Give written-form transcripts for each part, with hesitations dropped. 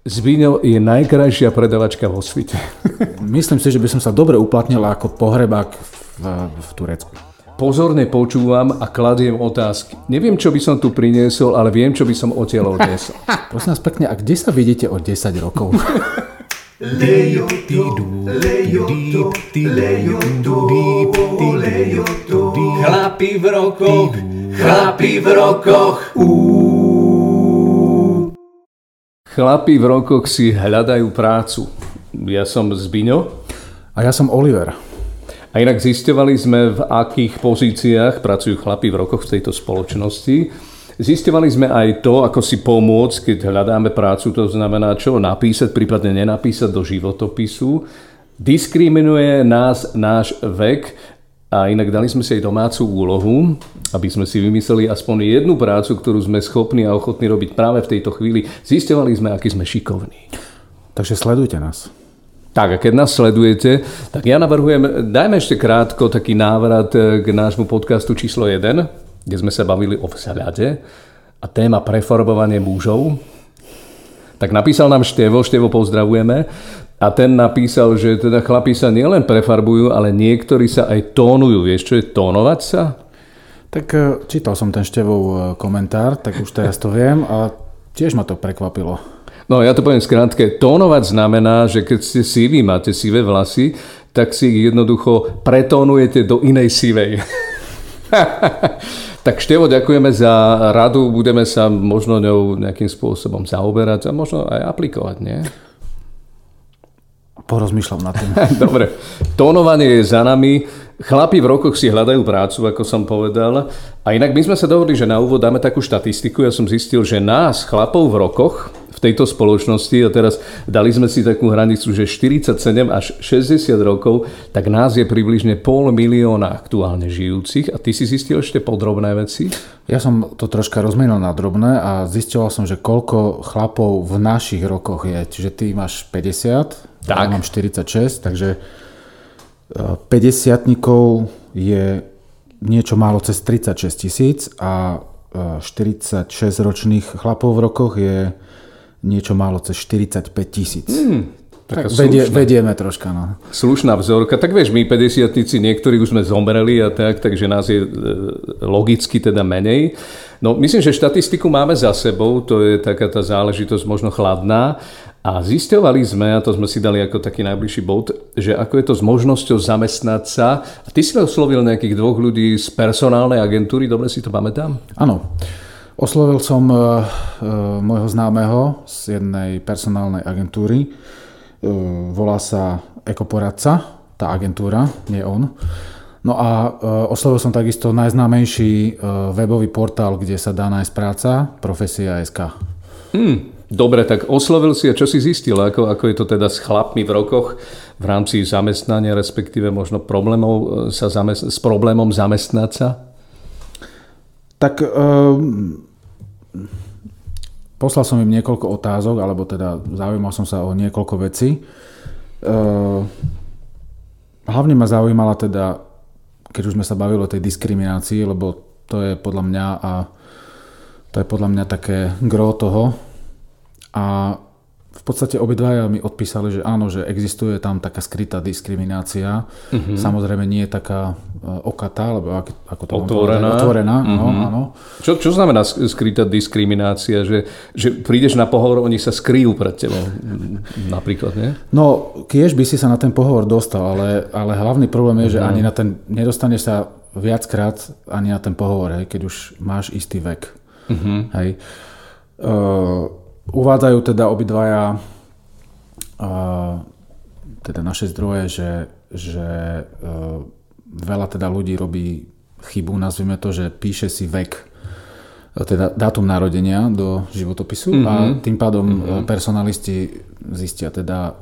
Zbiňo je najkrajšia predavačka vo svete. Myslím si, že by som sa dobre uplatnil ako pohrebák v Turecku. Pozorne počúvam a kladiem otázky. Neviem, čo by som tu priniesol, ale viem, čo by som odtiaľ odniesol. Prosím vás pekne, a kde sa vidíte o 10 rokov? Chlapi v rokoch, chlapi v rokoch. Chlapi v rokoch si hľadajú prácu. Ja som Zbiňo. A ja som Oliver. A inak zisťovali sme, v akých pozíciách pracujú chlapi v rokoch v tejto spoločnosti. Zisťovali sme aj to, ako si pomôcť, keď hľadáme prácu, to znamená čo napísať, prípadne nenapísať do životopisu. Diskriminuje nás náš vek a inak dali sme si aj domácu úlohu, aby sme si vymysleli aspoň jednu prácu, ktorú sme schopní a ochotní robiť práve v tejto chvíli. Zisťovali sme, aký sme šikovní. Takže sledujte nás. Tak a keď nás sledujete, tak ja navrhujem, dajme ešte krátko taký návrat k nášmu podcastu číslo 1, kde sme sa bavili o vzhľade a téma preformovanie mužov. Tak napísal nám Števo pozdravujeme, a ten napísal, že teda chlapi sa nielen prefarbujú, ale niektorí sa aj tónujú. Vieš, čo je tónovať sa? Tak čítal som ten Števov komentár, tak už teraz to viem a tiež ma to prekvapilo. No ja to poviem skrátke. Tónovať znamená, že keď ste siví, máte sivé vlasy, tak si ich jednoducho pretónujete do inej sivej. Tak Števo, ďakujeme za radu, budeme sa možno ňou nejakým spôsobom zaoberať a možno aj aplikovať, nie? Porozmýšľam nad tým. Dobre, tónovanie je za nami. Chlapi v rokoch si hľadajú prácu, ako som povedal. A inak my sme sa dohodli, že na úvod dáme takú štatistiku. Ja som zistil, že nás, chlapov v rokoch, v tejto spoločnosti, a teraz dali sme si takú hranicu, že 47 až 60 rokov, tak nás je približne 500 000 aktuálne žijúcich. A ty si zistil ešte podrobné veci? Ja som to troška rozmenil na drobné a zistil som, že koľko chlapov v našich rokoch je. Čiže ty máš 50, ja mám 46, takže 50-tníkov je niečo málo cez 36 000 a 46-ročných chlapov v rokoch je niečo málo cez 45 000. Tak vedieme troška. No. Slušná vzorka. Tak vieš, my 50-tníci, niektorí už sme zomreli a tak, takže nás je logicky teda menej. No myslím, že štatistiku máme za sebou, to je taká tá záležitosť možno chladná. A zisťovali sme, a to sme si dali ako taký najbližší bod, že ako je to s možnosťou zamestnať sa. A ty si oslovil nejakých 2 ľudí z personálnej agentúry, dobre si to pamätám? Áno. Oslovil som môjho známeho z jednej personálnej agentúry. Volá sa Ekoporadca, tá agentúra, nie on. No a oslovil som takisto najznámejší webový portál, kde sa dá nájsť práca, Profesia.sk. Dobre, tak oslovil si a čo si zistil? Ako je to teda s chlapmi v rokoch v rámci zamestnania, respektíve možno s problémom zamestnať sa? Tak poslal som im niekoľko otázok, alebo teda zaujímal som sa o niekoľko vecí. Hlavne ma zaujímala teda, keď už sme sa bavili o tej diskriminácii, lebo to je podľa mňa také gro toho. A v podstate obidvaja mi odpísali, že áno, že existuje tam taká skrytá diskriminácia. Samozrejme nie je taká okatá, alebo ako to otvorená. Áno. Čo znamená skrytá diskriminácia? Že prídeš na pohovor, oni sa skryjú pred tebou napríklad, nie? No, kiež by si sa na ten pohovor dostal, ale hlavný problém je, že ani na ten nedostaneš sa viackrát ani na ten pohovor, hej, keď už máš istý vek. Hej. Uvádzajú teda obidvaja teda naše zdroje, že veľa teda ľudí robí chybu, nazvime to, že píše si vek, teda dátum narodenia do životopisu a tým pádom personalisti zistia teda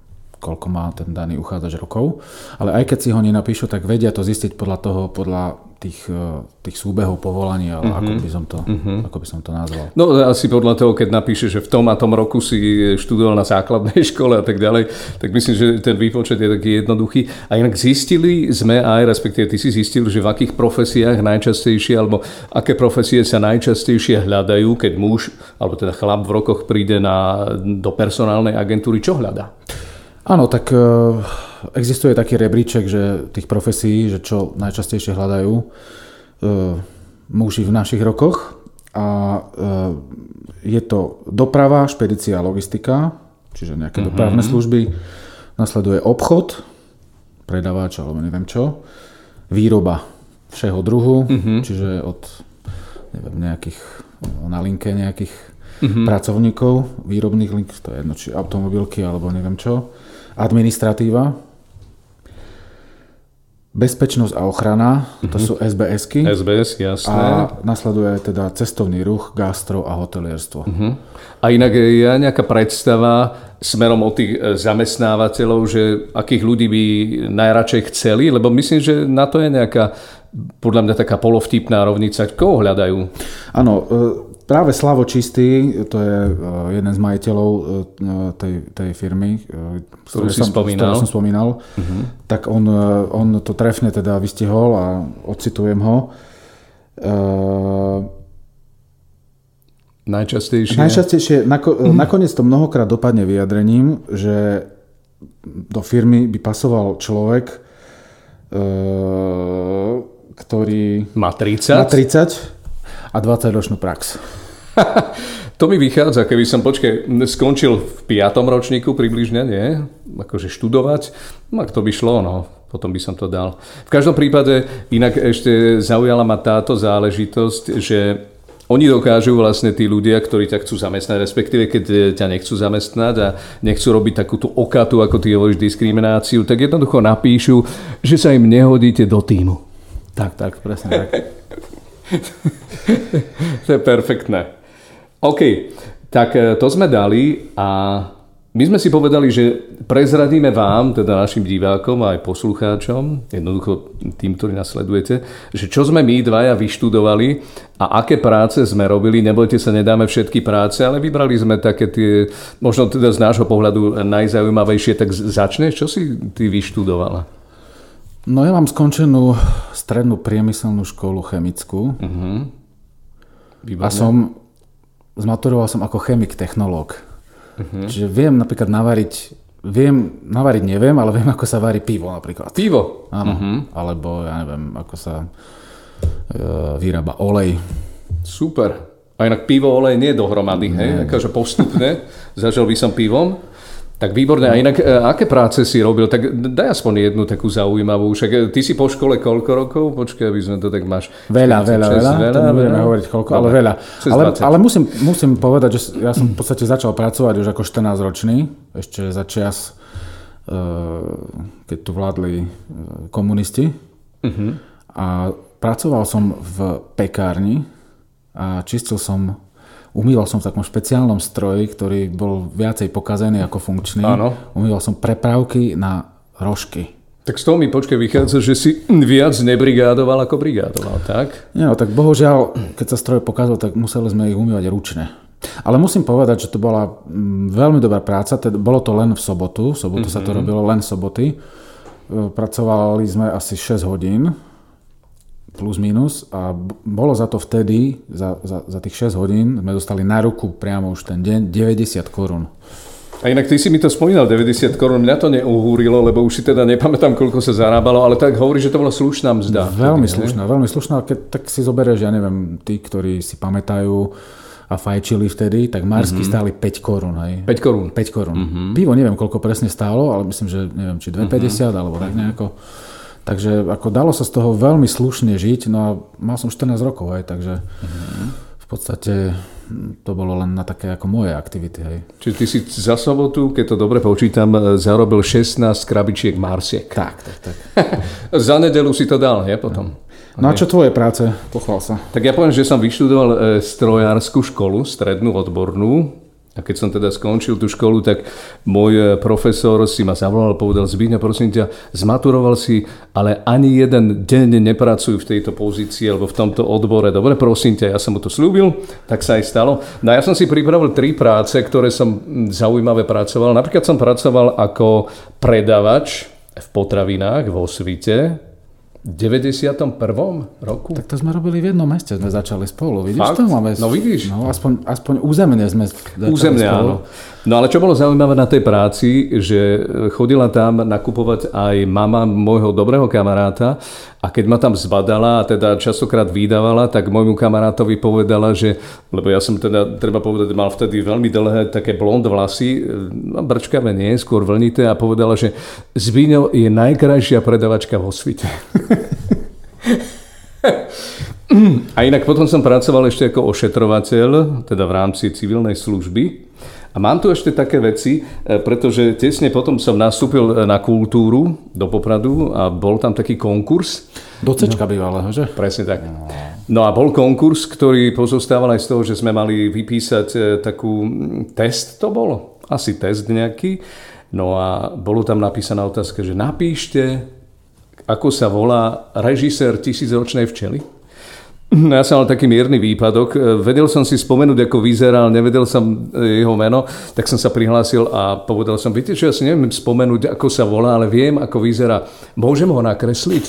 koľko má ten daný uchádzač rokov, ale aj keď si ho nenapíšu, tak vedia to zistiť podľa tých súbehov povolaní, ale ako by som to nazval. No asi podľa toho, keď napíše, že v tom a tom roku si študoval na základnej škole a tak ďalej, tak myslím, že ten výpočet je taký jednoduchý. A inak zistili sme aj, respektíve ty si zistil, že v akých profesiách najčastejšie, alebo aké profesie sa najčastejšie hľadajú, keď muž, alebo teda chlap v rokoch príde do personálnej agentúry, čo hľadá? Áno, tak existuje taký rebríček, že tých profesí, že čo najčastejšie hľadajú muži v našich rokoch. A je to doprava, špedícia, logistika, čiže nejaké dopravné služby. Nasleduje obchod, predávač alebo neviem čo. Výroba všeho druhu, čiže od nejakých na linke nejakých pracovníkov, výrobných link, to je jedno, či automobilky alebo neviem čo. Administratíva, bezpečnosť a ochrana, to sú SBS-ky. SBS, jasné. A nasleduje teda cestovný ruch, gastro a hotelierstvo. A inak je nejaká predstava smerom od tých zamestnávateľov, že akých ľudí by najradšej chceli, lebo myslím, že na to je nejaká, podľa mňa taká polovtipná rovnica. Koho hľadajú? Áno, práve Slavo Čistý, to je jeden z majiteľov tej firmy, ktorú som spomínal, tak on to trefne teda vystihol a odcitujem ho. Najčastejšie, nakoniec to mnohokrát dopadne vyjadrením, že do firmy by pasoval človek, ktorý má 30 a 20-ročnú prax. To mi vychádza, keby som skončil v 5. ročníku približne, nie? Akože študovať, ak to by šlo, no, potom by som to dal. V každom prípade inak ešte zaujala ma táto záležitosť, že oni dokážu vlastne tí ľudia, ktorí ťa chcú zamestnať, respektíve keď ťa nechcú zamestnať a nechcú robiť takúto okatu, ako ty hovoríš, diskrimináciu, tak jednoducho napíšu, že sa im nehodíte do tímu. Tak, presne tak. To je perfektné. OK, tak to sme dali a my sme si povedali, že prezradíme vám, teda našim divákom a aj poslucháčom, jednoducho tým, ktorí nás sledujete, že čo sme my dvaja vyštudovali a aké práce sme robili. Nebojte sa, nedáme všetky práce, ale vybrali sme také tie, možno teda z nášho pohľadu najzaujímavejšie. Tak začneš, čo si ty vyštudovala? No ja mám skončenú strednú priemyselnú školu chemickú a zmaturoval som ako chemik technológ. Čiže viem napríklad navariť, neviem, ale viem, ako sa varí pivo napríklad. Pivo? Áno, alebo ja neviem, ako sa vyrába olej. Super. A inak pivo, olej nie je dohromady, hej? Akože postupne. Začal by som pivom. Tak výborné. A inak, aké práce si robil? Tak daj aspoň jednu takú zaujímavú. Však ty si po škole koľko rokov? Počkaj, aby sme to tak máš. Veľa. To nebudeme hovoriť koľko, ale veľa. Ale musím povedať, že ja som v podstate začal pracovať už ako 14-ročný. Ešte za čas, keď tu vládli komunisti. A pracoval som v pekárni a umýval som v takom špeciálnom stroji, ktorý bol viacej pokazený ako funkčný. Áno. Umýval som prepravky na rožky. Tak z toho mi vychádza, že si viac nebrigádoval ako brigádoval, tak? Nie, no tak bohužiaľ, keď sa stroj pokazal, tak museli sme ich umývať ručne. Ale musím povedať, že to bola veľmi dobrá práca. Bolo to len v sobotu. V sobotu sa to robilo len v soboty. Pracovali sme asi 6 hodín. Plus minus a bolo za to vtedy, za tých 6 hodín sme dostali na ruku priamo už ten deň 90 korún. A inak ty si mi to spomínal, 90 korún, mňa to neuhúrilo, lebo už si teda nepamätám, koľko sa zarábalo, ale tak hovorí, že to bola slušná mzda. Veľmi slušná, keď tak si zoberieš, ja neviem, tí, ktorí si pamätajú a fajčili vtedy, tak marsky stáli 5 korún. 5 korún? 5 korún. Pivo neviem, koľko presne stálo, ale myslím, že neviem, či 2,50 alebo tak nejako. Takže ako dalo sa z toho veľmi slušne žiť, no a mal som 14 rokov, takže v podstate to bolo len na také ako moje aktivity. Hej. Čiže ty si za sobotu, keď to dobre počítam, zarobil 16 krabičiek marsiek. Tak. Za nedeľu si to dal, je potom? No a čo tvoje práce? Pochvál sa. Tak ja poviem, že som vyštudoval strojárskú školu, strednú odbornú. A keď som teda skončil tú školu, tak môj profesor si ma zavolal a povedal: Zbigňo, prosím ťa, zmaturoval si, ale ani jeden deň nepracuj v tejto pozícii alebo v tomto odbore. Dobre, prosím ťa, ja som mu to slúbil, tak sa aj stalo. No a ja som si pripravil 3 práce, ktoré som zaujímavé pracoval. Napríklad som pracoval ako predavač v potravinách vo Svite v 91. roku. Tak to sme robili v jednom meste, sme začali spolu. Vidíš Fakt? to? Máme, no vidíš. No, aspoň územne sme začali Územne, spolu. áno. No ale čo bolo zaujímavé na tej práci, že chodila tam nakupovať aj mama môjho dobrého kamaráta a keď ma tam zbadala a teda častokrát vydávala, tak môjmu kamarátovi povedala, že, lebo ja som teda, treba povedať, mal vtedy veľmi dlhé také blond vlasy, brčkavé nie, skôr vlnité, a povedala, že Zbigňo je najkrajšia predavačka vo Svite. A inak potom som pracoval ešte ako ošetrovateľ, teda v rámci civilnej služby. A mám tu ešte také veci, pretože tesne potom som nastúpil na kultúru do Popradu a bol tam taký konkurs. Do Cčka bývalého, že? Presne tak. No a bol konkurs, ktorý pozostával aj z toho, že sme mali vypísať takú test, to bolo asi test nejaký. No a bolo tam napísaná otázka, že napíšte, ako sa volá režisér Tisícročnej včely. Ja som mal taký mierny výpadok. Vedel som si spomenúť, ako vyzeral, nevedel som jeho meno, tak som sa prihlásil a povedal som: viete čo, ja si neviem spomenúť, ako sa volá, ale viem, ako vyzerá. Môžem ho nakresliť?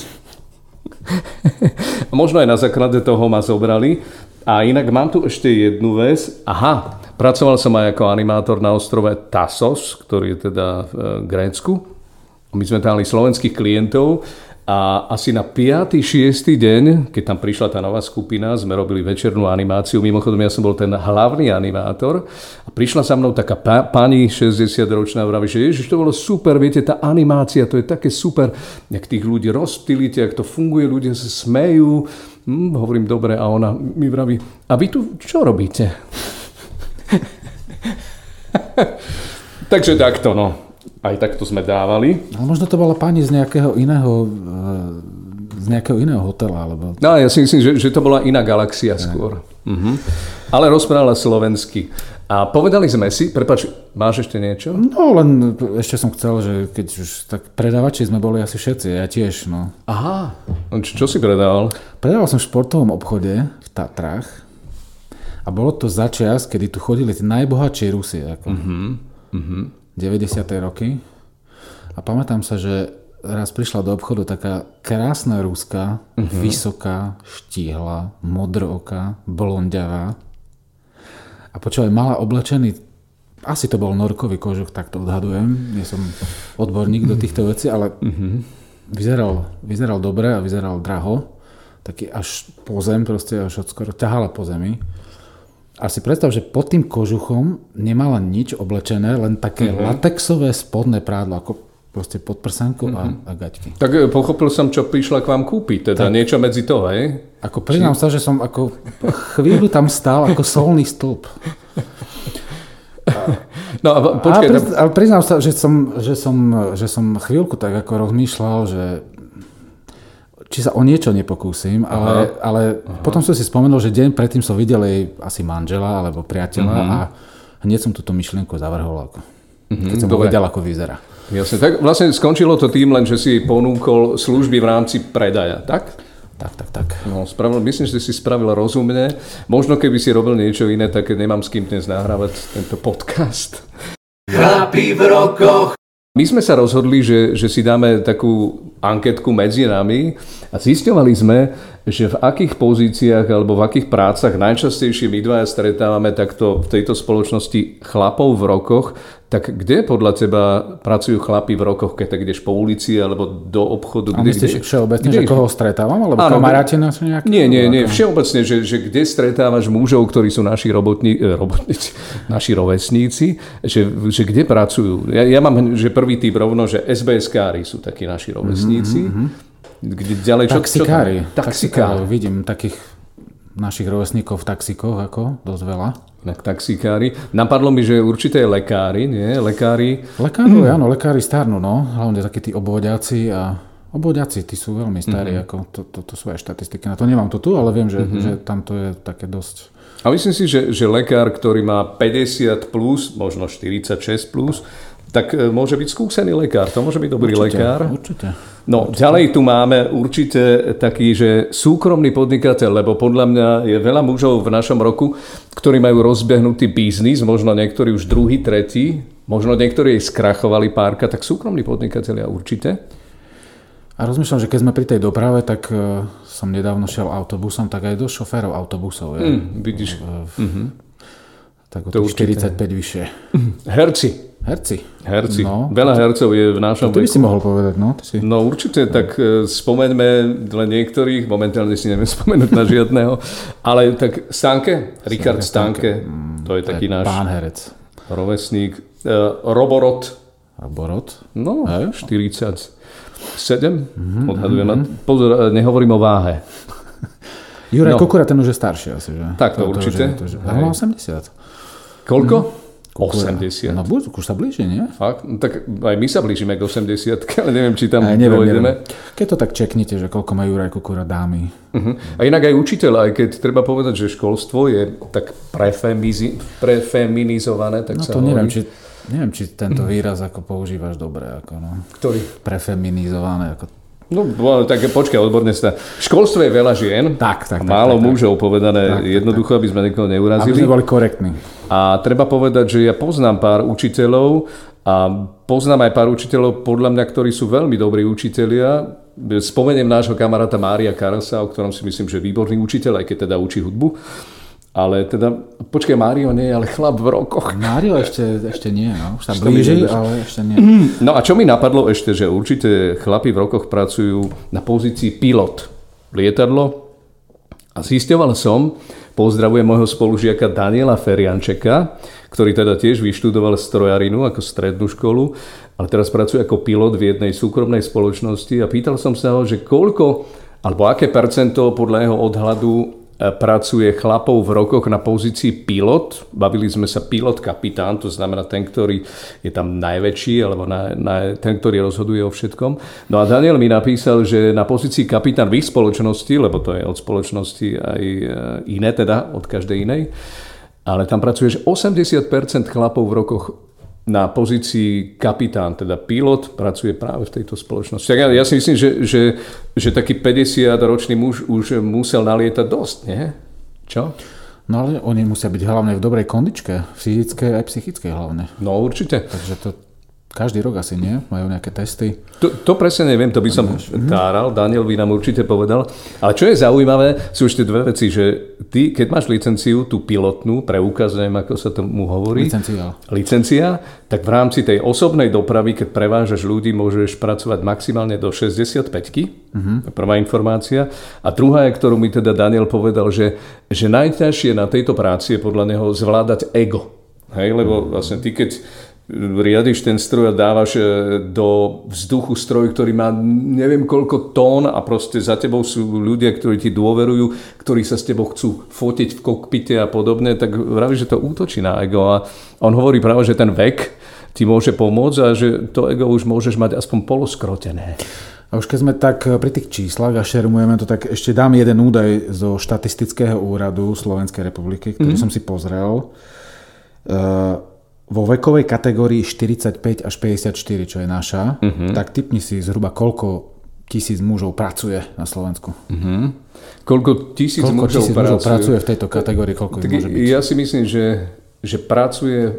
Možno aj na základe toho ma zobrali. A inak mám tu ešte jednu vec. Aha, pracoval som aj ako animátor na ostrove Tassos, ktorý je teda v Grécku. My sme tam mali slovenských klientov. A asi na 5. 6. deň, keď tam prišla tá nová skupina, sme robili večernú animáciu. Mimochodom, ja som bol ten hlavný animátor. A prišla za mnou taká pani 60-ročná, vraví, že ježiš, to bolo super, viete, tá animácia, to je také super. Jak tých ľudí rozptýlite, jak to funguje, ľudia sa smejú. Hovorím, dobre, a ona mi vraví: a vy tu čo robíte? Takže takto, no. Aj takto sme dávali. Ale možno to bola pani z nejakého iného hotela. Alebo... No, ja si myslím, že to bola iná galaxia skôr. Ale rozprávala slovensky. A povedali sme si, prepáč, máš ešte niečo? No, len ešte som chcel, že keď už tak predavači sme boli asi všetci, ja tiež, no. Aha, čo si predával? Predával som v športovom obchode v Tatrách a bolo to za čas, kedy tu chodili tí najbohatší Rusi, ako 90. roky. A pamätám sa, že raz prišla do obchodu taká krásna Ruska, vysoká, štíhla, modrooká, blondiavá. A počúvaj, mala oblečený, asi to bol norkový kožuch, tak to odhadujem. Nie som odborník do týchto vecí, ale vyzeral dobre a vyzeral draho. Taký až po zem, proste až skoro ťahala po zemi. A si predstav, že pod tým kožuchom nemala nič oblečené, len také latexové spodné prádlo, ako proste podprsenku a gaťky. Tak pochopil som, čo prišla k vám kúpiť, teda tak, niečo medzi to, hej? Ako priznám sa, že som ako chvíľu tam stál ako solný stĺp. No a počkaj. Ale priznám sa, že som chvíľku tak ako rozmýšľal, že či sa o niečo nepokúsim, ale potom som si spomenul, že deň predtým som videl jej asi manžela alebo priateľa a hneď som túto myšlienku zavrhol, keď som povedal, ako vyzerá. Jasne, tak vlastne skončilo to tým len, že si ponúkol služby v rámci predaja, tak? Tak. No, myslím, že si spravil rozumne. Možno keby si robil niečo iné, tak nemám s kým dnes nahrávať tento podcast. Chlapi v rokoch. My sme sa rozhodli, že si dáme takú anketku medzi nami a zisťovali sme, že v akých pozíciách alebo v akých prácach najčastejšie my dvaja stretávame takto v tejto spoločnosti chlapov v rokoch. Tak kde podľa teba pracujú chlapi v rokoch, keď tak ideš po ulici alebo do obchodu? A myslíš všeobecne, že koho stretávam? Alebo kamaráti nás nejaké? Nie. Všeobecne, že kde stretávaš mužov, ktorí sú naši robotníci, naši rovesníci, že kde pracujú? Ja mám, že prvý typ rovno, že SBS-kári sú takí naši rovesníci. Kde ďalej, Taxikári. Vidím takých našich rovesníkov v taxíkoch, ako dosť veľa. Taxikári. Napadlo mi, že určite lekári, nie? Lekári. Lekári starnú, no. Hlavne takí tí obvodiaci a Obvodiaci, tí sú veľmi starí, ako to sú aj štatistiky. Na to nemám to tu, ale viem, že tam to je také dosť. A myslím si, že lekár, ktorý má 50 plus, možno 46 plus, tak môže byť skúsený lekár. To môže byť dobrý lekár. Určite. No, ďalej tu máme určite taký, že súkromný podnikateľ, lebo podľa mňa je veľa mužov v našom roku, ktorí majú rozbehnutý biznis, možno niektorí už druhý, tretí, možno niektorí skrachovali párka, tak súkromní podnikatelia určite. A rozmýšľam, že keď sme pri tej doprave, tak som nedávno šiel autobusom, tak aj dosť šoférov autobusov je. Vidíš. Tak od 45 vyššie. Herci. No, veľa hercov je v našom veku. To by si mohol povedať, no. No určite, tak spomeňme len niektorých, momentálne si neviem spomenúť na žiadneho, ale tak Stanke, Richard Stanke, to je taký náš pán herec. Rovesník. Roborot. No, 47. Odhadujem. Pozor, nehovorím o váhe. Juraj Kukura, ten už je starší asi, že? Tak to určite. Ale 80. Koľko? 80. No už sa blíži, nie? Fakt? No, tak aj my sa blížime k 80, ale neviem, či tam dojdeme. Keď to tak čeknite, že koľko má Juraj Kukura dámy. A inak aj učiteľ, aj keď treba povedať, že školstvo je tak prefeminizované, tak sa hovorí. Neviem, či tento výraz ako používaš dobre. Ako, no. Ktorý? Prefeminizované. Ako... No, tak počkaj, odborne sa. V školstve je veľa žien. Tak. Málo mužov povedané jednoducho, aby sme niekoho neurazili. Aby sme boli korektní. A treba povedať, že ja poznám pár učiteľov a poznám aj pár učiteľov, podľa mňa, ktorí sú veľmi dobrí učitelia. Spomeniem nášho kamaráta Mária Karasa, o ktorom si myslím, že výborný učiteľ, aj keď teda učí hudbu. Ale teda, počkaj, Mário nie, ale chlap v rokoch. Mário ešte nie, no. Už sa blíži, ale ešte nie. No a čo mi napadlo ešte, že určite chlapi v rokoch pracujú na pozícii pilot. Lietadlo. A zisťoval som, pozdravujem môjho spolužiaka Daniela Feriančeka, ktorý teda tiež vyštudoval strojarinu ako strednú školu, ale teraz pracuje ako pilot v jednej súkromnej spoločnosti a pýtal som sa ho, že koľko, alebo aké percento podľa jeho odhľadu pracuje chlapov v rokoch na pozícii pilot. Bavili sme sa pilot-kapitán, to znamená ten, ktorý je tam najväčší, alebo ten, ktorý rozhoduje o všetkom. No a Daniel mi napísal, že na pozícii kapitán v ich spoločnosti, lebo to je od spoločnosti aj iné, teda od každej inej, ale tam pracuje 80% chlapov v rokoch na pozícii kapitán, teda pilot, pracuje práve v tejto spoločnosti. Tak ja si myslím, že taký 50-ročný muž už musel nalietať dosť, nie? Čo? No ale oni musia byť hlavne v dobrej kondičke, fyzickej aj psychickej hlavne. No určite. Takže to každý rok asi nie? Majú nejaké testy? To presne neviem, to by som táral, Daniel by nám určite povedal. Ale čo je zaujímavé, sú ešte dve veci, že ty, keď máš licenciu, tú pilotnú, preukaz, neviem, ako sa tomu hovorí. Licencia, tak v rámci tej osobnej dopravy, keď prevážaš ľudí, môžeš pracovať maximálne do 65-ky. Prvá informácia. A druhá je, ktorú mi teda Daniel povedal, že najťažšie na tejto práci je podľa neho zvládať ego. Hej, lebo vlastne ty, keď riadiš ten stroj a dávaš do vzduchu stroj, ktorý má neviem koľko tón a proste za tebou sú ľudia, ktorí ti dôverujú, ktorí sa s tebou chcú fotiť v kokpite a podobne, tak vraví, že to útočí na ego. A on hovorí práve, že ten vek ti môže pomôcť a že to ego už môžeš mať aspoň poloskrotené. A už keď sme tak pri tých číslach a šermujeme to, tak ešte dám jeden údaj zo štatistického úradu Slovenskej republiky, ktorý som si pozrel. Vo vekovej kategórii 45 až 54, čo je naša, tak tipni si zhruba koľko tisíc mužov pracuje na Slovensku. Koľko tisíc mužov pracuje v tejto kategórii, koľko ich môže byť? Ja si myslím, že pracuje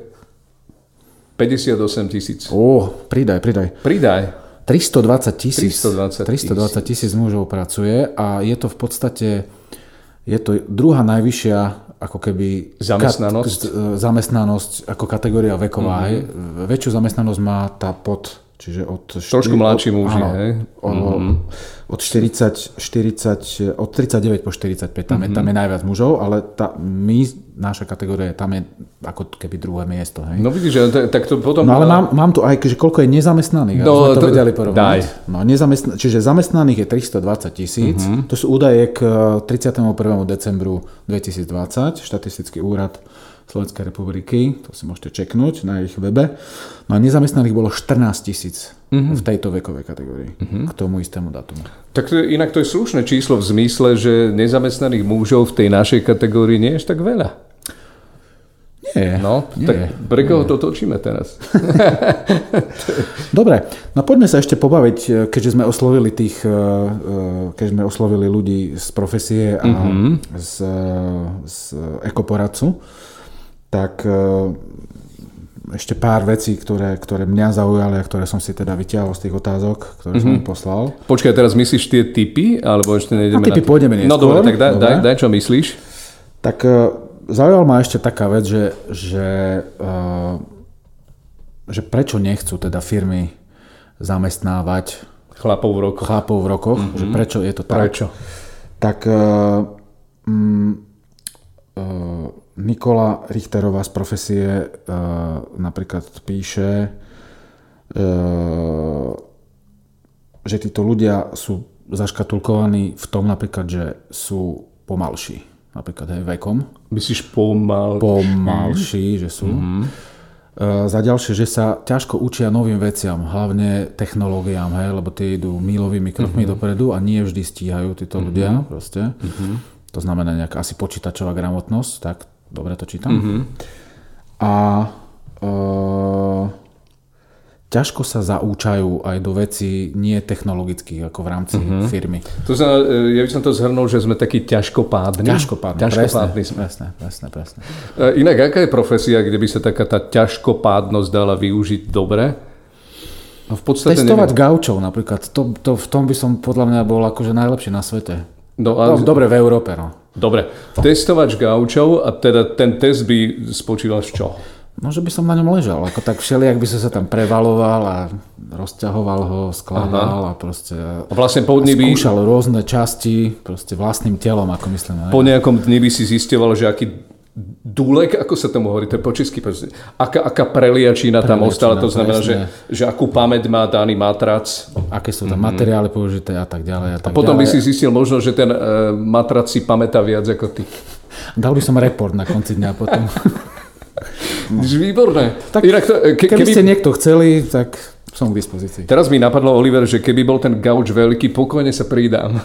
58 000. Pridaj. 320 tisíc mužov pracuje a je to v podstate druhá najvyššia ako keby zamestnanosť ako kategória veková. Väčšiu zamestnanosť má tá pod, čiže od... Trošku mladší muži, hej? Od 39 po 45, tam je najviac mužov, ale naša kategória, tam je ako keby druhé miesto. Hej? No vidíš, tak to potom... No ale mám tu aj, že koľko je nezamestnaných, aby sme to vedeli porovnať. No, čiže zamestnaných je 320 000, to sú údaje k 31. decembru 2020, štatistický úrad Slovenskej republiky, to si môžete čeknúť na ich webe. No a nezamestnaných bolo 14 000 v tejto vekovej kategórii k tomu istému datumu. Tak inak to je slušné číslo v zmysle, že nezamestnaných mužov v tej našej kategórii nie je až tak veľa. Nie. No, nie, tak pre koho to točíme teraz? Dobre, no poďme sa ešte pobaviť, keďže sme oslovili ľudí z profesie a z ekoporadcu, tak ešte pár vecí, ktoré mňa zaujali a ktoré som si teda vyťahol z tých otázok, ktoré som im poslal. Počkaj, teraz myslíš tie tipy? Alebo ešte nejdeme na tipy pôjdeme neskôr. No dobre, tak daj čo myslíš? Tak zaujala ma ešte taká vec, že prečo nechcú teda firmy zamestnávať chlapov v rokoch. Že prečo je to tak? Prečo? Tak Nikola Richterová z profesie napríklad píše, že títo ľudia sú zaškatulkovaní v tom napríklad, že sú pomalší. Napríklad aj vekom. Myslíš pomalší, že sú. Za ďalšie, že sa ťažko učia novým veciam, hlavne technológiám, lebo tie idú mílovými krokmi dopredu a nie vždy stíhajú títo ľudia. Proste. To znamená nejaká asi počítačová gramotnosť, tak dobre to čítam. A ťažko sa zaúčajú aj do vecí nie technologických, ako v rámci firmy. To znamená, ja by som to zhrnul, že sme takí ťažkopádni. Ťažkopádni sme. Presne. Inak, aká je profesia, kde by sa taká tá ťažkopádnosť dala využiť dobre? No v podstate testovať gaučov napríklad. V tom by som podľa mňa bol akože najlepší na svete. Dobre v Európe. No. Dobre. Testovač gaučov a teda ten test by spočíval z čoho? No, že by som na ňom ležal. Ako tak všelijak by som sa tam prevaloval a rozťahoval ho, skladal a proste a vlastne po dni skúšal rôzne časti proste vlastným telom, ako myslím. Po nejakom dni by si zisťoval, že aký dúlek, ako sa tomu hovorí, to je po česky, aká preliačina tam ostala, to znamená, že akú pamäť má daný matrac. Aké sú tam materiály použité a tak ďalej. A potom by si zistil možno, že ten matrac si pamätá viac ako ty. Dal by som report na konci dňa potom. Výborné. Tak, keby ste niekto chceli, tak som k dispozícii. Teraz mi napadlo, Oliver, že keby bol ten gauč veľký, pokojne sa pridám.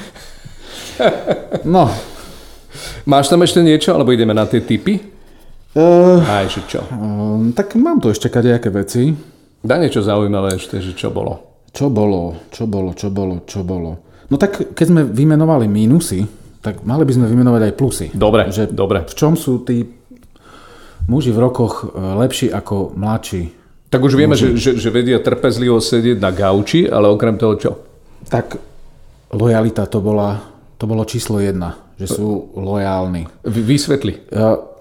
No. Máš tam ešte niečo, alebo ideme na tie tipy? Aj, že čo? Tak mám tu ešte kadejaké veci. Daj niečo zaujímavé ešte, že čo bolo? Čo bolo? No tak, keď sme vymenovali mínusy, tak mali by sme vymenovať aj plusy. Dobre. V čom sú tí muži v rokoch lepší ako mladší? Tak už vieme, že vedia trpezlivo sedieť na gauči, ale okrem toho čo? Tak lojalita to bolo číslo 1, že sú lojálni. Vysvetli.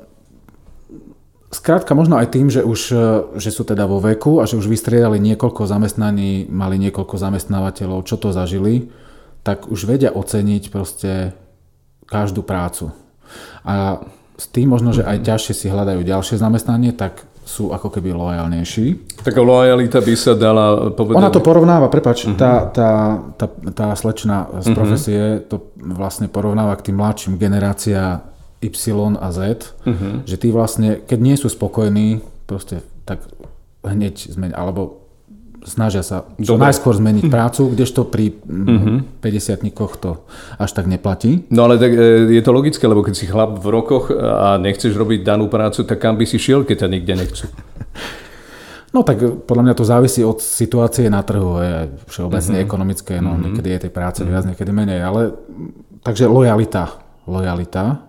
Skrátka možno aj tým, že sú teda vo veku a že už vystriedali niekoľko zamestnaní, mali niekoľko zamestnávateľov, čo to zažili, tak už vedia oceniť proste každú prácu. A s tým možno, že aj ťažšie si hľadajú ďalšie zamestnanie, tak sú ako keby lojálnejší. Taká lojalita by sa dala povedať... Ona to porovnáva, prepáč, tá slečna z profesie to vlastne porovnáva k tým mladším, generácia Y a Z, že tí vlastne, keď nie sú spokojní, proste tak hneď zmeniť, alebo snažia sa čo najskôr zmeniť prácu, kdežto pri 50-tníkoch to až tak neplatí. No ale tak je to logické, lebo keď si chlap v rokoch a nechceš robiť danú prácu, tak kam by si šiel, keď ťa nikde nechcú? No tak podľa mňa to závisí od situácie na trhu, aj všeobecne ekonomické, no niekedy je tej práce viac, niekedy menej, ale takže lojalita. Lojalita.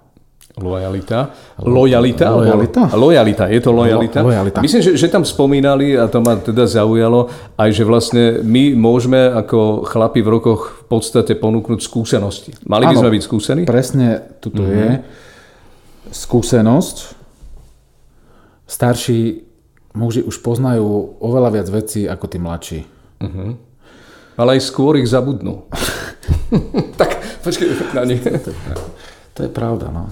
Je to lojalita? Lojalita. Myslím, že tam spomínali, a to ma teda zaujalo, aj že vlastne my môžeme ako chlapi v rokoch v podstate ponúknuť skúsenosti. Mali by sme byť skúsení? Presne, tuto je skúsenosť. Starší muži už poznajú oveľa viac vecí ako tí mladší. Ale aj skôr ich zabudnú. Tak, počkej, na nich. To je pravda, no.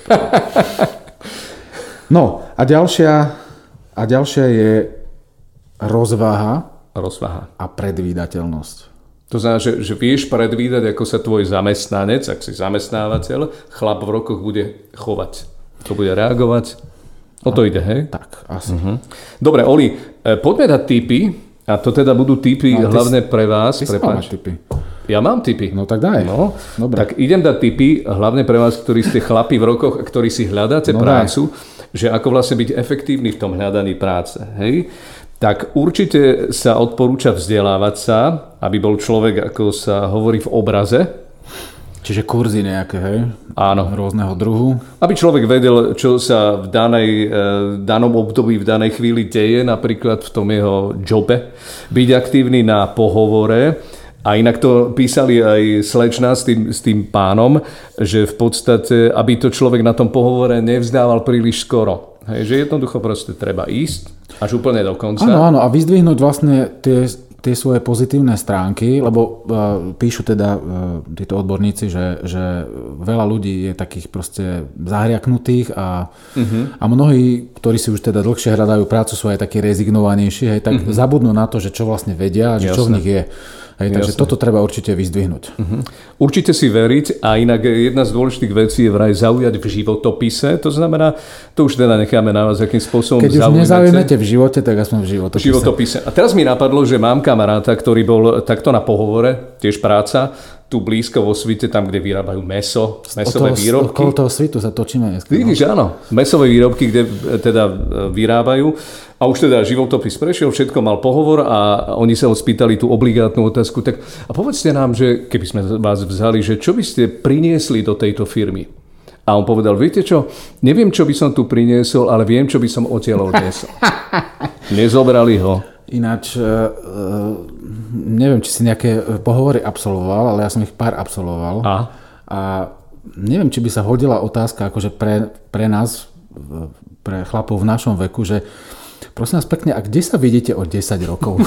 No, a ďalšia je rozvaha a predvídateľnosť. To znamená, že vieš predvídať, ako sa tvoj zamestnanec, ak si zamestnávateľ, chlap v rokoch bude chovať. To bude reagovať. O to ide, hej? Tak, asi. Dobre, Oli, poďme dať tipy, a to teda budú tipy hlavne pre vás. Ty máš tipy. Ja mám tipy. No tak daj. No, dobre. tak idem dať tipy, hlavne pre vás, ktorí ste chlapi v rokoch, ktorí si hľadáte prácu, že ako vlastne byť efektívny v tom hľadaní práce, hej? Tak určite sa odporúča vzdelávať sa, aby bol človek, ako sa hovorí, v obraze. Čiže kurzy nejaké, hej? Áno. Rôzneho druhu. Aby človek vedel, čo sa v danom období, v danej chvíli deje, napríklad v tom jeho jobe. Byť aktívny na pohovore. A inak to písali aj slečna s tým pánom, že v podstate, aby to človek na tom pohovore nevzdával príliš skoro. Hej, že jednoducho proste treba ísť až úplne do konca. Áno, a vyzdvihnúť vlastne tie svoje pozitívne stránky, lebo píšu teda títo odborníci, že veľa ľudí je takých proste zahriaknutých a mnohí, ktorí si už teda dlhšie hľadajú prácu, sú aj takí rezignovanejší, hej, tak zabudnú na to, že čo vlastne vedia, že čo v nich je. Hej, takže toto treba určite vyzdvihnúť. Určite si veriť a inak jedna z dôležitých vecí je vraj zaujať v životopise. To znamená, to už teda necháme na vás, akým spôsobom zaujmete. Keď už nezaujmete v živote, tak aspoň v životopise. A teraz mi napadlo, že mám kamaráta, ktorý bol takto na pohovore, tiež práca, tu blízko vo Svite, tam, kde vyrábajú mesové výrobky. Okolo toho Svitu sa točíme dneska. Vidíš, áno. Mesové výrobky, kde teda vyrábajú. A už teda životopis prešiel, všetko mal pohovor a oni sa ho spýtali tú obligátnu otázku. Tak, a povedzte nám, že keby sme vás vzali, že čo by ste priniesli do tejto firmy? A on povedal, viete čo, neviem, čo by som tu priniesol, ale viem, čo by som odtiaľ odniesol. Nezobrali ho. Ináč, neviem, či si nejaké pohovory absolvoval, ale ja som ich pár absolvoval. A neviem, či by sa hodila otázka akože pre nás, pre chlapov v našom veku, že prosím vás pekne, a kde sa vidíte o 10 rokov?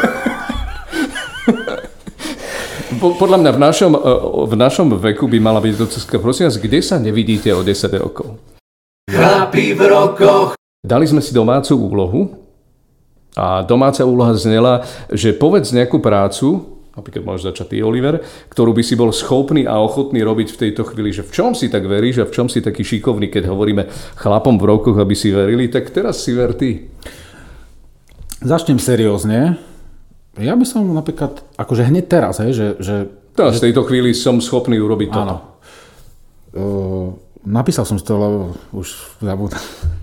Podľa mňa v našom veku by mala byť otázka, prosím vás, kde sa nevidíte o 10 rokov? Chlapi v rokoch. Dali sme si domácu úlohu. A domáca úloha znela, že povedz nejakú prácu, napríklad môžeš začať ty, Oliver, ktorú by si bol schopný a ochotný robiť v tejto chvíli, že v čom si tak veríš a v čom si taký šikovný, keď hovoríme chlapom v rokoch, aby si verili, tak teraz si ver ty. Začnem seriózne. Ja by som napríklad, akože hneď teraz, hej, že teraz v tejto chvíli som schopný urobiť toto. Áno. Napísal som si to, lebo už zabudám.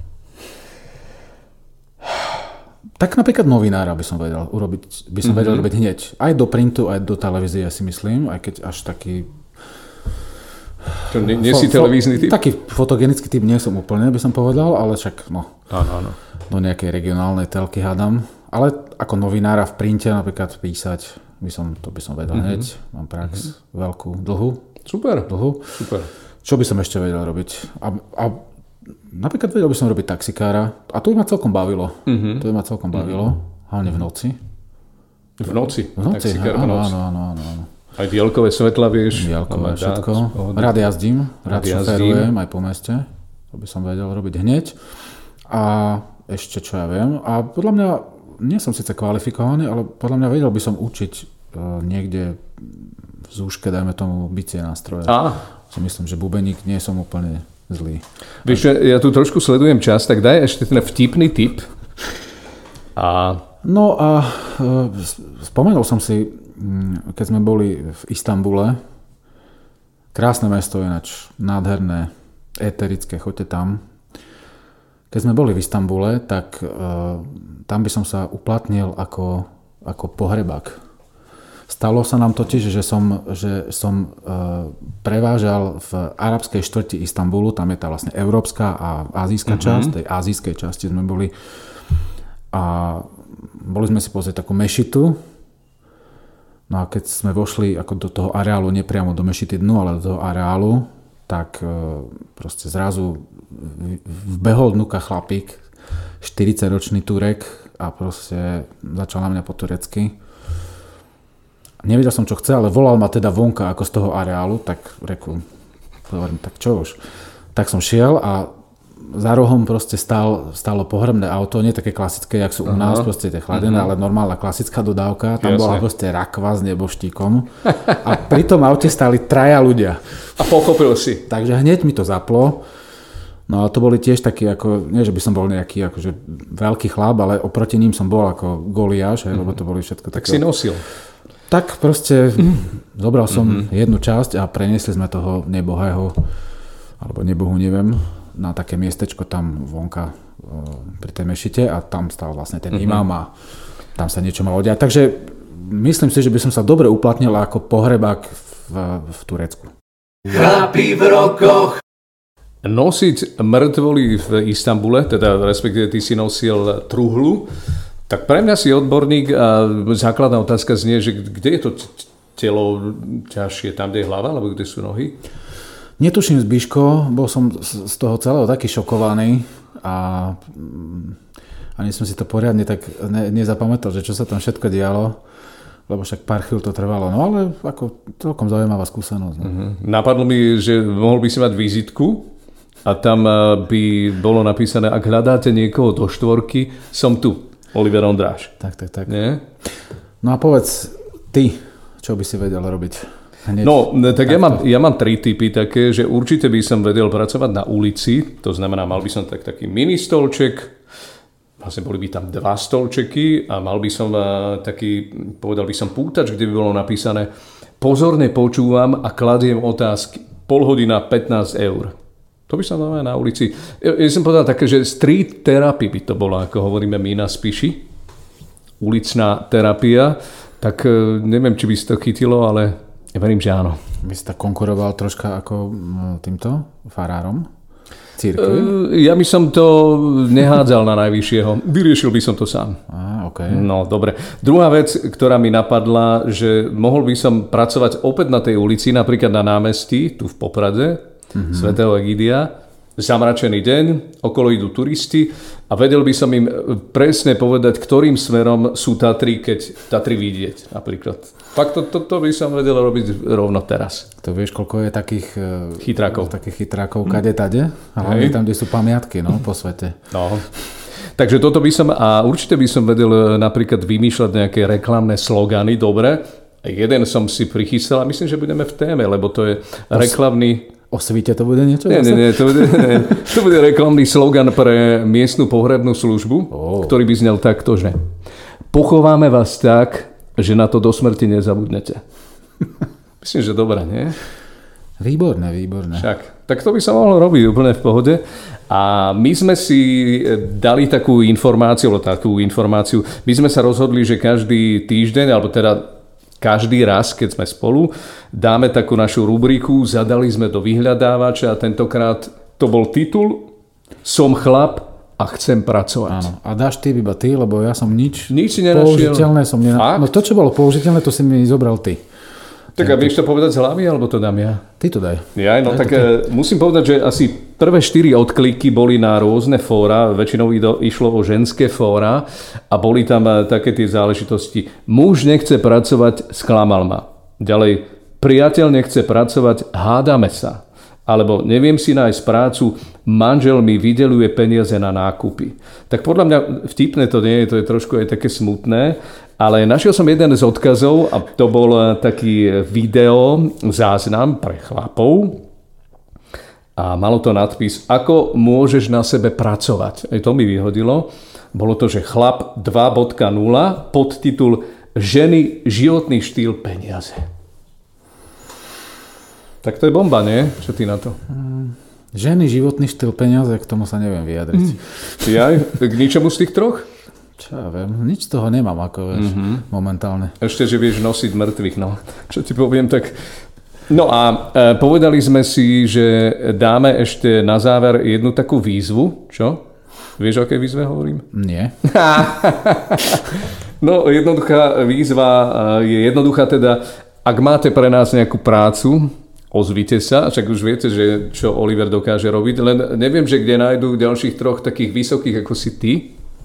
Tak napríklad novinára by som vedel urobiť, vedel robiť hneď. Aj do printu, aj do televízie, si myslím, aj keď až taký... To nie si televízny typ? Taký fotogenický typ nie som úplne, by som povedal, ale však Áno. Do nejakej regionálnej telky hádam. Ale ako novinára v printe napríklad písať, to by som vedel hneď. Mám prax veľkú, dlhú. Super. Čo by som ešte vedel robiť? A napríklad vedel by som robiť taxikára a to by ma celkom bavilo. Hlavne v noci. V noci? Taxikár v noci. Áno. Aj diaľkové svetla vieš? Diaľkové, všetko. Rád jazdím, šoférujem aj po meste. To by som vedel robiť hneď. A ešte čo ja viem. A podľa mňa, nie som síce kvalifikovaný, ale podľa mňa vedel by som učiť niekde v zúške, dajme tomu, bicie nástroje. Myslím, že bubeník nie som úplne zlý. Vieš, ja tu trošku sledujem čas, tak daj ešte ten vtipný tip. No a spomenul som si, keď sme boli v Istanbule, krásne mesto ináč, nádherné, éterické, choďte tam. Keď sme boli v Istanbule, tak tam by som sa uplatnil ako pohrebák. Stalo sa nám totiž, že som prevážal v arabskej štvrti Istanbulu, tam je tá vlastne európska a azijská časť, tej azijskej časti sme boli a boli sme si pozrieť takú mešitu. No a keď sme vošli ako do toho areálu, nepriamo do mešity dnu, ale do toho areálu, tak proste zrazu vbehol dnuka chlapík, 40-ročný Turek a proste začal na mňa po turecky. Nevedel som, čo chce, ale volal ma teda vonka ako z toho areálu, tak hovorím, tak čo už. Tak som šiel a za rohom proste stálo pohrebné auto, nie také klasické, jak sú u nás, proste tie chladené, ale normálna klasická dodávka. Tam bola proste rakva s neboštíkom a pri tom aute stáli 3 ľudia. A pochopil si. Takže hneď mi to zaplo. No a to boli tiež takí, ako, nie že by som bol nejaký akože veľký chlap, ale oproti ním som bol ako Goliáš, lebo to boli všetko Tak také... si nosil. Tak proste zobral som jednu časť a preniesli sme toho nebohého, alebo nebohu, neviem, na také miestečko tam vonka pri tej mešite a tam stal vlastne ten imám a tam sa niečo malo diať. Takže myslím si, že by som sa dobre uplatnil ako pohrebák v Turecku. Chlapi v rokoch. Nosiť mŕtvoly v Istanbule, teda respektíve ty si nosil truhlu, tak pre mňa si odborník a základná otázka znie, že kde je to telo ťažšie, tam, kde je hlava, alebo kde sú nohy? Netuším, Zbiško, bol som z toho celého taký šokovaný a ani som si to poriadne tak nezapamätal, že čo sa tam všetko dialo, lebo však pár chvíľ to trvalo. No ale ako celkom zaujímavá skúsenosť. No. Napadlo mi, že mohol by si mať vizitku a tam by bolo napísané, ak hľadáte niekoho do štvorky, som tu, Oliver Ondráš. Tak. Nie? No a povedz ty, čo by si vedel robiť? Hneď. No, tak ja mám 3 typy také, že určite by som vedel pracovať na ulici, to znamená, mal by som taký mini stolček, vlastne boli by tam 2 stolčeky a mal by som taký, povedal by som pútač, kde by bolo napísané pozorne počúvam a kladiem otázky, pol hodina 15 eur. To by som dal na ulici. Ja som povedal také, že street therapy by to bolo, ako hovoríme my na Spiši, ulicná terapia, tak neviem, či by si to chytilo, ale ja verím, že áno. By si tak konkuroval troška ako týmto farárom církvi? Ja by som to nehádzal na najvyššieho. Vyriešil by som to sám. Okay. No, dobre. Druhá vec, ktorá mi napadla, že mohol by som pracovať opäť na tej ulici, napríklad na námestí, tu v Poprade, svätého Egidia. Zamračený deň, okolo idú turisti a vedel by som im presne povedať, ktorým smerom sú Tatry, keď Tatry vidieť napríklad. Fakt to by som vedel robiť rovno teraz. To vieš, koľko je takých chytrákov kade tade, ale tam, kde sú pamiatky, no, po svete. No. Takže toto by som, a určite by som vedel napríklad vymýšľať nejaké reklamné slogany, dobre. Jeden som si prichystal a myslím, že budeme v téme, lebo to je reklamný... O svite to bude niečo? Nie, to bude reklamný slogan pre miestnu pohrebnú službu, ktorý by znel takto, že pochováme vás tak, že na to do smrti nezabudnete. Myslím, že dobré, nie? Výborné. Však, tak to by sa mohlo robiť úplne v pohode. A my sme si dali takú informáciu, my sme sa rozhodli, že každý týždeň, alebo teda každý raz, keď sme spolu, dáme takú našu rubriku, zadali sme do vyhľadávača a tentokrát to bol titul Som chlap a chcem pracovať. Áno. A dáš ty iba ty, lebo ja som nič si nenašiel. Použiteľné som nenašiel. No to, čo bolo použiteľné, to si mi zobral ty. Tak a vieš to povedať z hlavy, alebo to dám ja? Ty to daj. Musím povedať, že asi prvé 4 odkliky boli na rôzne fóra, väčšinou išlo o ženské fóra a boli tam také tie záležitosti. Muž nechce pracovať, sklamal ma. Ďalej, priateľ nechce pracovať, hádame sa. Alebo neviem si nájsť prácu, manžel mi vydeľuje peniaze na nákupy. Tak podľa mňa vtipné to nie je, to je trošku aj také smutné, ale našiel som jeden z odkazov a to bol taký video záznam pre chlapov a malo to nadpis Ako môžeš na sebe pracovať. Aj to mi vyhodilo. Bolo to, že chlap 2.0 podtitul Ženy, životný štýl, peniaze. Tak to je bomba, nie? Čo ty na to? Ženy, životný štýl, peniaze, k tomu sa neviem vyjadriť. K ničomu z tých troch? Čo ja viem, nič z toho nemám, ako vieš, momentálne. Ešte, že vieš nosiť mŕtvych, no. Čo ti poviem, tak... No a povedali sme si, že dáme ešte na záver jednu takú výzvu, čo? Vieš, o akej výzve hovorím? Nie. No, jednoduchá výzva je jednoduchá teda, ak máte pre nás nejakú prácu, ozvite sa, však už viete, že čo Oliver dokáže robiť, len neviem, že kde nájdú ďalších troch takých vysokých ako si ty.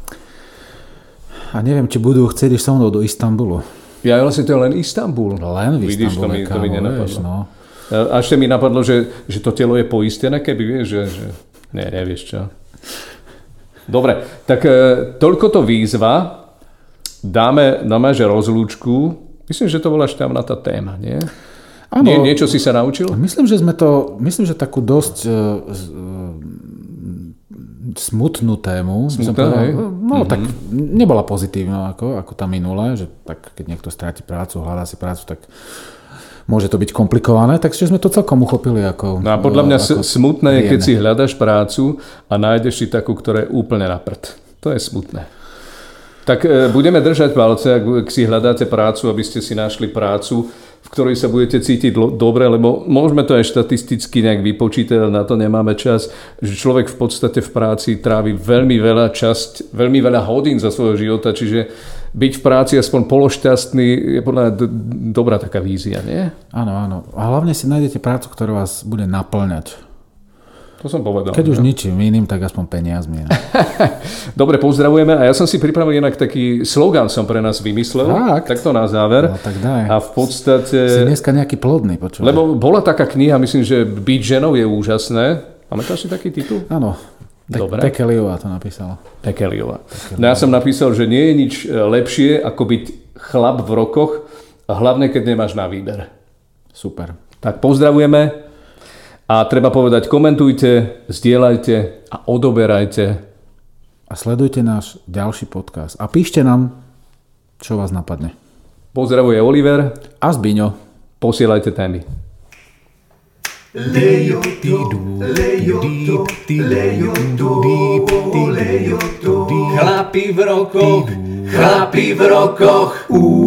A neviem, či budú chcieť ísť so mnou do Istanbulu. Ja vlastne to je len Istanbul. Len v Istanbule, vidíš, to mi nenapadlo. Vieš, no. A ešte mi napadlo, že to telo je poistené, keby vieš, že... Nevieš čo. Dobre, tak toľko to výzva. Dáme že rozlúčku. Myslím, že to bola šťavnatá téma, nie? Áno. Niečo si sa naučil? Myslím, že takú dosť smutnú tému. Tak nebola pozitívna ako tá minulé, že tak keď niekto stráti prácu, hľadá si prácu, tak môže to byť komplikované, takže sme to celkom uchopili ako... No a podľa mňa smutné je, keď si hľadaš prácu a nájdeš si takú, ktorá je úplne na prd. To je smutné. Tak budeme držať palce, ak si hľadáte prácu, aby ste si našli prácu, v ktorej sa budete cítiť dobre, lebo môžeme to aj štatisticky nejak vypočítať, ale na to nemáme čas, že človek v podstate v práci trávi veľmi veľa hodín za svojho života, čiže byť v práci aspoň pološťastný je podľa mňa dobrá taká vízia, nie? Áno. A hlavne si nájdete prácu, ktorá vás bude naplňať. To som povedal. Keď už ničím iným, tak aspoň peniazmi. Dobre, pozdravujeme a ja som si pripravil inak taký slogan som pre nás vymyslel. Tak to na záver. No, tak daj. A v podstate... Si dneska nejaký plodný, počúvaj. Lebo bola taká kniha, myslím, že Byť ženou je úžasné. Pamätáš si taký titul? Áno. Tekeliová to napísala. Tekeliová. No ja som napísal, že nie je nič lepšie, ako byť chlap v rokoch, a hlavne, keď nemáš na výber. Super. Tak pozdravujeme. A treba povedať, komentujte, zdieľajte a odoberajte. A sledujte náš ďalší podcast. A píšte nám, čo vás napadne. Pozdravuje Oliver a Zbiňo. Posielajte témy. Chlapi v rokoch.